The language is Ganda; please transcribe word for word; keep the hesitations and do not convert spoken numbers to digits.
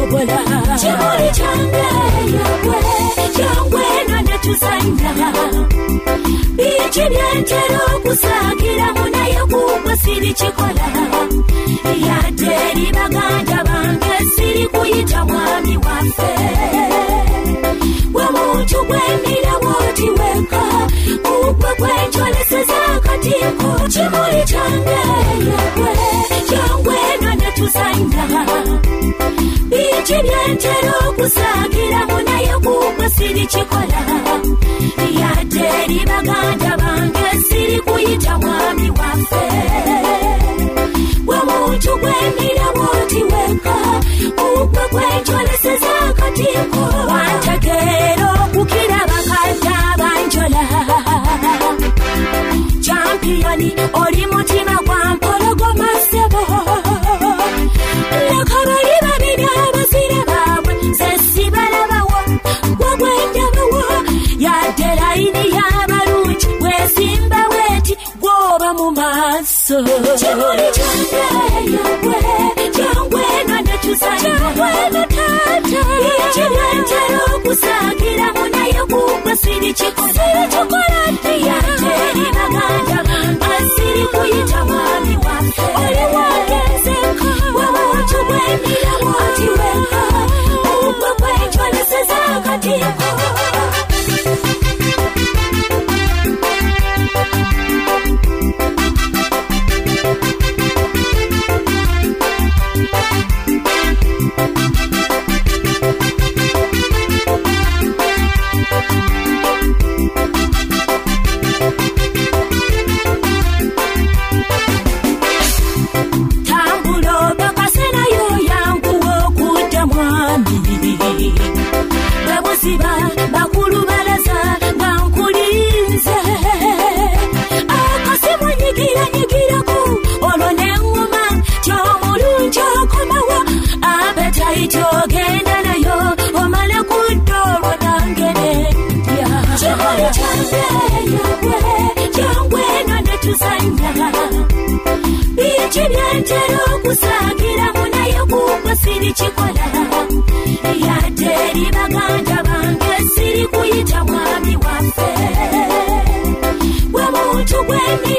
kulobola kimuli kyange yagwe kyangwe none tuzanya biki byentera okusaakiramu naye kugwe sirikikola yadde eri baganda bange siri kuyita mwami waffe gwe muntu gwemira bwoti weka kugwe gwenjoleseza akatiiko kimuli kyange yagwe kyangwe none tuzanya biki byentera okusaakiramu naye kugwe sirikikola yadde eri baganda bange siri kuyita mwami waffe gwe muntu gwemira bwoti weka kugwe gwenjoleseza akatiiko wantegeera okukira bakadde abanjola champiyoni oli mutima gwa mpologoma ssebo leka bali babiri abazire baabwe nze sibalabawo gwe gwendabawo yadde layini y'abalungi wesimba weeti gwoba mu maaso kimuli kyange yagwe kyangwe none tuzanya taata biki byentera okusaakiramu naye kugwe sirikikola yadde eri baganda bange siri kuyita mwami waffe oli wagezeka gwe muntu gwemira bwoti weka kugwe gwenjoleseza akatiiko babuziba bakulu balaza nga nkulinze akasimu nyigiranyigireku olwo n'eŋŋoma ky'omulungi okomawo abetayita ogenda nayo omale kudda olwo nange nendya kimuli kyange yagwe kyangwe none tuzanya biki byentera okusaakiramu naye kugwe sirikikola yadde eri baganda bange siri kuyita mwami waffe gwe muntu gwemira